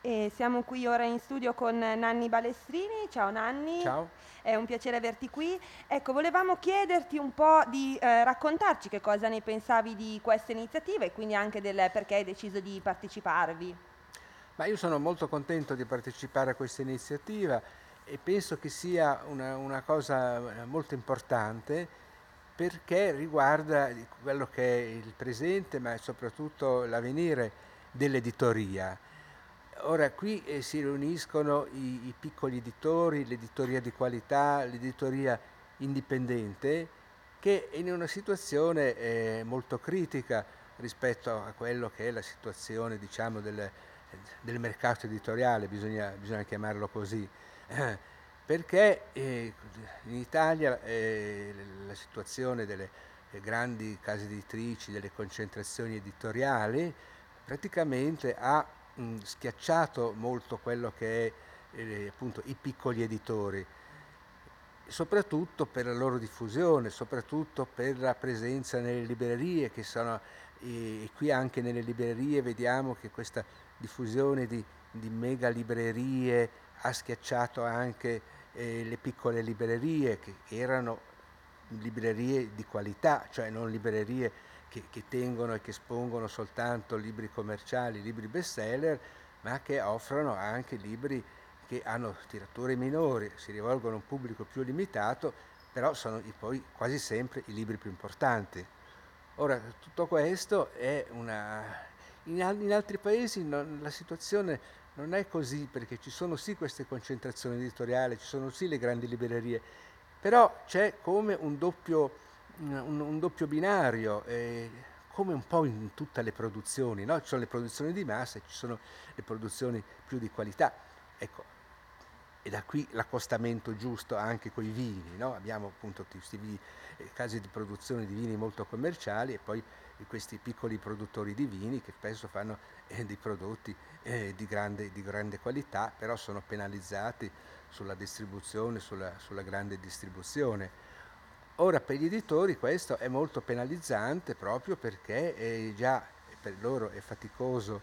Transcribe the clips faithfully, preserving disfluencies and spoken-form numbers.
E siamo qui ora in studio con Nanni Balestrini. Ciao Nanni, Ciao. è un piacere averti qui. Ecco, volevamo chiederti un po' di eh, raccontarci che cosa ne pensavi di questa iniziativa e quindi anche del perché hai deciso di parteciparvi. Ma io sono molto contento di partecipare a questa iniziativa e penso che sia una, una cosa eh, molto importante perché riguarda di quello che è il presente, ma soprattutto l'avvenire dell'editoria. Ora qui eh, si riuniscono i, i piccoli editori, l'editoria di qualità, l'editoria indipendente, che è in una situazione eh, molto critica rispetto a quello che è la situazione, diciamo, del, del mercato editoriale, bisogna, bisogna chiamarlo così, perché eh, in Italia eh, la situazione delle eh, grandi case editrici, delle concentrazioni editoriali, praticamente ha mh, schiacciato molto quello che è eh, appunto i piccoli editori, soprattutto per la loro diffusione, soprattutto per la presenza nelle librerie che sono, e qui anche nelle librerie vediamo che questa diffusione di, di mega librerie ha schiacciato anche eh, le piccole librerie che erano librerie di qualità, cioè non librerie che, che tengono e che espongono soltanto libri commerciali, libri bestseller, ma che offrono anche libri che hanno tirature minori, si rivolgono a un pubblico più limitato, però sono i- poi quasi sempre i libri più importanti. Ora, tutto questo è una... In, al- in altri paesi non- la situazione non è così, perché ci sono sì queste concentrazioni editoriali, ci sono sì le grandi librerie, però c'è come un doppio, un, un doppio binario, eh, come un po' in tutte le produzioni, no? Ci sono le produzioni di massa e ci sono le produzioni più di qualità. Ecco, e da qui l'accostamento giusto anche con i vini, no? Abbiamo appunto questi vini, eh, casi di produzione di vini molto commerciali e poi questi piccoli produttori di vini che spesso fanno eh, dei prodotti eh, di, grande, di grande qualità, però sono penalizzati sulla distribuzione, sulla, sulla grande distribuzione. Ora per gli editori questo è molto penalizzante proprio perché è già per loro è faticoso,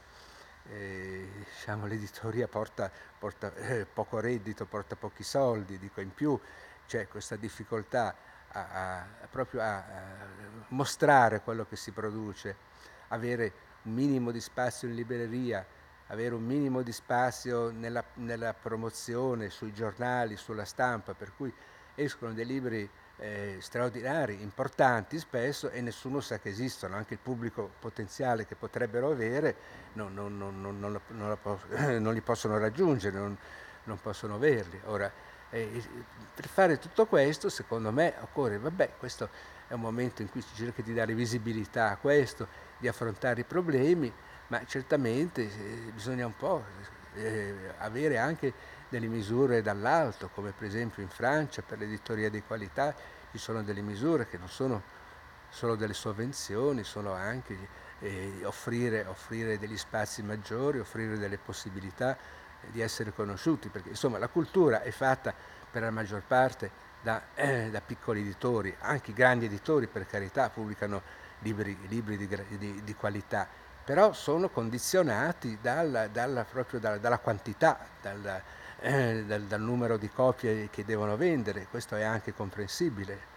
eh, diciamo, l'editoria porta, porta eh, poco reddito, porta pochi soldi, dico in più c'è questa difficoltà a, a, a proprio a, a mostrare quello che si produce, avere un minimo di spazio in libreria, avere un minimo di spazio nella, nella promozione, sui giornali, sulla stampa, per cui escono dei libri eh, straordinari, importanti spesso e nessuno sa che esistono, anche il pubblico potenziale che potrebbero avere non, non, non, non, non, non, la po- non li possono raggiungere, non, non possono averli. Ora, eh, per fare tutto questo, secondo me, occorre, vabbè, questo è un momento in cui si cerca di dare visibilità a questo, di affrontare i problemi, ma certamente eh, bisogna un po' eh, avere anche delle misure dall'alto, come per esempio in Francia per l'editoria di qualità ci sono delle misure che non sono solo delle sovvenzioni, sono anche eh, offrire, offrire degli spazi maggiori, offrire delle possibilità eh, di essere conosciuti, perché insomma la cultura è fatta per la maggior parte da, eh, da piccoli editori, anche i grandi editori per carità pubblicano libri, libri di, di, di qualità, però sono condizionati dalla, dalla, proprio dalla, dalla quantità, dal, eh, dal, dal numero di copie che devono vendere, questo è anche comprensibile.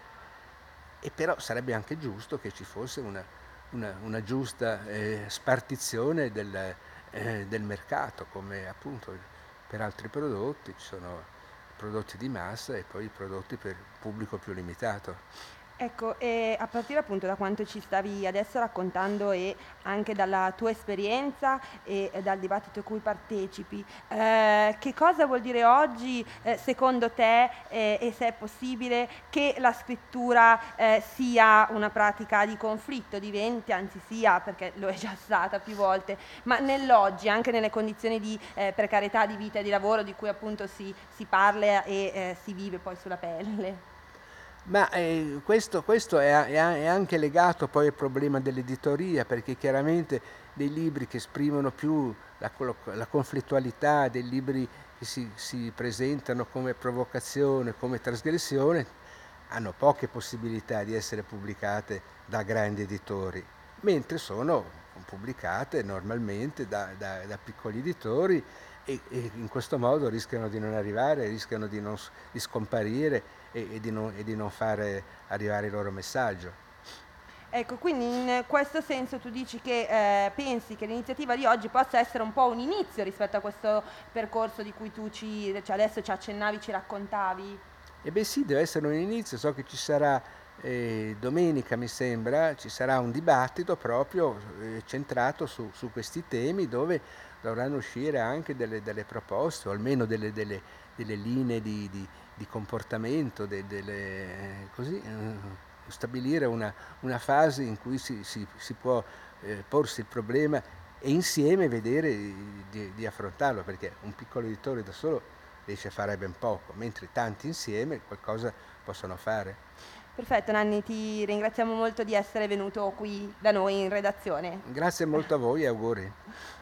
E però sarebbe anche giusto che ci fosse una, una, una giusta eh, spartizione del, eh, del mercato, come appunto per altri prodotti, ci sono prodotti di massa e poi prodotti per pubblico più limitato. Ecco, e a partire appunto da quanto ci stavi adesso raccontando e anche dalla tua esperienza e e dal dibattito a cui partecipi, eh, che cosa vuol dire oggi, eh, secondo te, eh, e se è possibile, che la scrittura, eh, sia una pratica di conflitto, diventi, anzi sia, perché lo è già stata più volte, ma nell'oggi, anche nelle condizioni di eh, precarietà di vita e di lavoro di cui appunto si, si parla e eh, si vive poi sulla pelle? Ma eh, questo, questo è, è, è anche legato poi al problema dell'editoria, perché chiaramente dei libri che esprimono più la, la conflittualità, dei libri che si, si presentano come provocazione, come trasgressione, hanno poche possibilità di essere pubblicate da grandi editori, mentre sono pubblicate normalmente da, da- da piccoli editori e, e in questo modo rischiano di non arrivare, rischiano di, non, s- di scomparire e, e di non, e di non fare arrivare il loro messaggio. Ecco, quindi in questo senso tu dici che eh, pensi che l'iniziativa di oggi possa essere un po' un inizio rispetto a questo percorso di cui tu ci, cioè adesso ci accennavi, ci raccontavi. E beh sì, deve essere un inizio, so che ci sarà eh, domenica, mi sembra, ci sarà un dibattito proprio eh, centrato su, su questi temi dove dovranno uscire anche delle, delle proposte o almeno delle, delle- delle linee di, di- di comportamento, de- delle, eh, così, eh, stabilire una, una fase in cui si, si- si può eh, porsi il problema e insieme vedere di, di- di affrontarlo, perché un piccolo editore da solo riesce a fare ben poco, mentre tanti insieme qualcosa possono fare. Perfetto, Nanni, ti ringraziamo molto di essere venuto qui da noi in redazione. Grazie molto a voi e auguri.